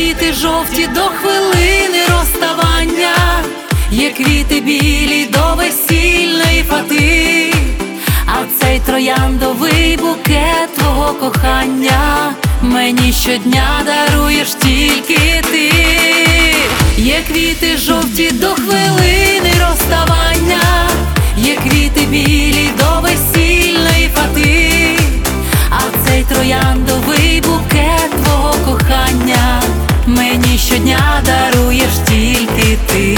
квіти жовті до хвилини розставання, є квіти білі до весільної фати, а цей трояндовий букет твого кохання мені щодня даруєш тільки ти. Є квіти жовті до хвилини розставання, є квіти білі до весільної фати, а цей трояндовий букет твого кохання мені щодня даруєш тільки ти.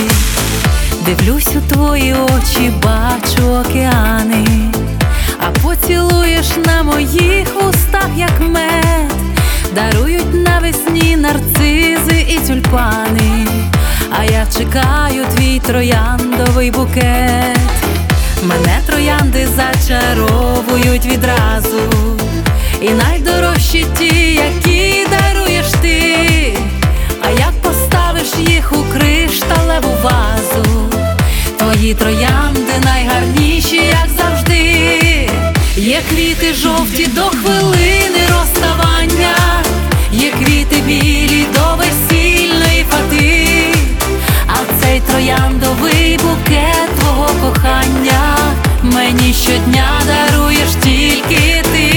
Дивлюсь у твої очі, бачу океани, а поцілуєш на моїх вустах, як мед. Дарують навесні нарцизи і тюльпани, а я чекаю твій трояндовий букет. Мене троянди зачаровують відразу, і найдорожчі ті, які даруєш ти. А як поставиш їх у кришталеву вазу, твої троянди найгарніші, як завжди. Є квіти жовті до хвилини розставання, є квіти білі до весільної фати, а цей трояндовий букет твого кохання мені щодня даруєш тільки ти.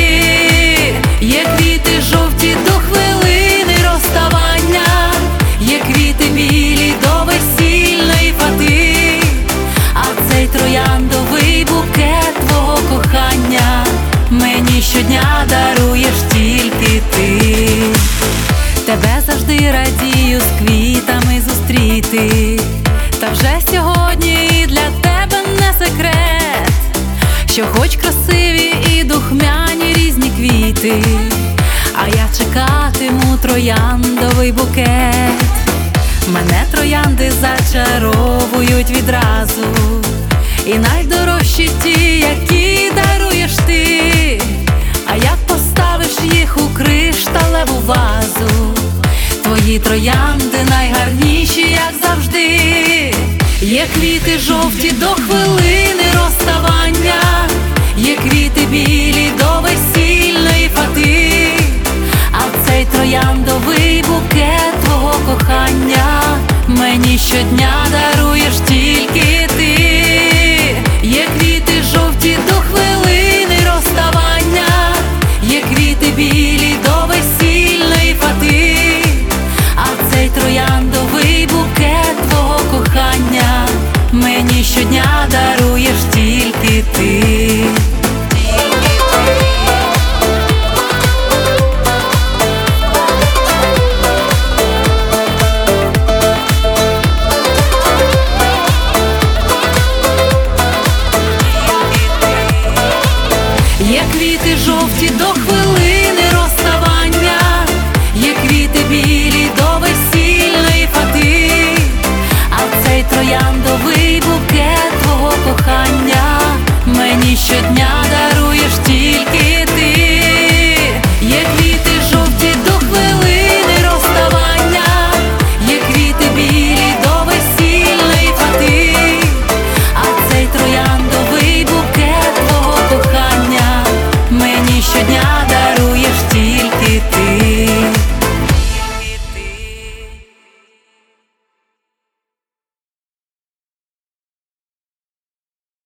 Є квіти жовті до хвилини розставання, є квіти білі до весільної фати, а цей трояндовий букет твого кохання мені щодня даруєш тільки ти. Тебе завжди радію з квітами зустріти, та вже сьогодні для тебе не секрет, що хоч красиві і духмяні різні квіти, а я чекатиму трояндовий букет. Мене троянди зачаровують відразу, і найдорожчі ті, які даруєш ти. А як поставиш їх у кришталеву вазу, твої троянди найгарніші, як завжди. Є квіти жовті до хвилини розставання, є квіти білі до весільної фати, а цей трояндовий букет твого кохання мені щодня даруєш тільки ти. Є квіти жовті до хвилини розставання, є квіти білі до весільної фати, а цей трояндовий букет твого кохання мені щодня даруєш тільки ти.